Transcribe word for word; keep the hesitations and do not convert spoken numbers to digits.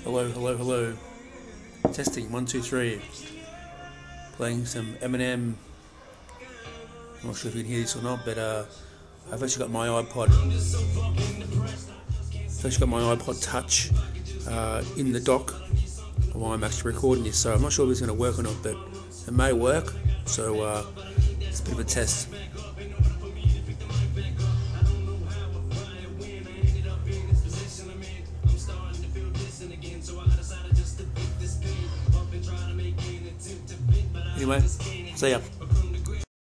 Hello, hello, hello. Testing, one, two, three. Playing some Eminem. I'm not sure if you can hear this or not, but uh, I've actually got my iPod. I've actually got my iPod Touch uh, in the dock while I'm actually recording this, so I'm not sure if it's going to work or not, but it may work. So uh, it's a bit of a test. Anyway, see ya.